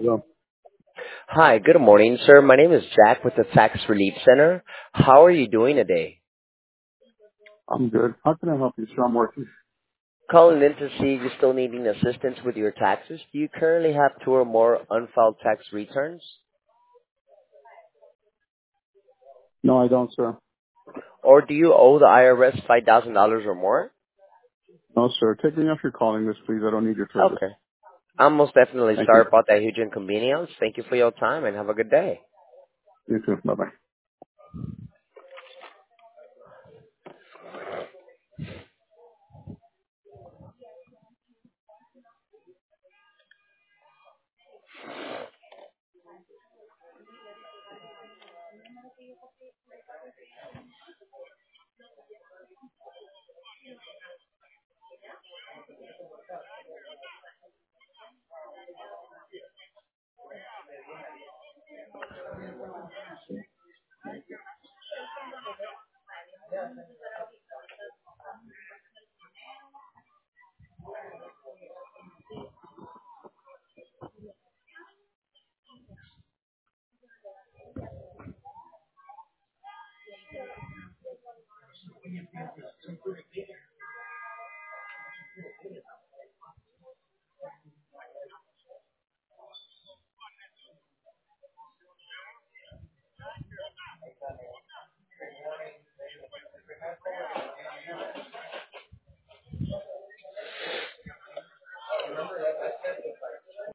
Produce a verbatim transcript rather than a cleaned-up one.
Hello. Hi, good morning, sir. My name is Jack with the Tax Relief Center. How are you doing today? I'm good. How can I help you, sir? I'm working. Calling in to see if you're still needing assistance with your taxes. Do you currently have two or more unfiled tax returns? No, I don't, sir. Or do you owe the I R S five thousand dollars or more? No, sir. Take me off your calling list, please. I don't need your service. Okay. I'm most definitely Thank sorry you. about that huge inconvenience. Thank you for your time and have a good day. You too. Bye-bye.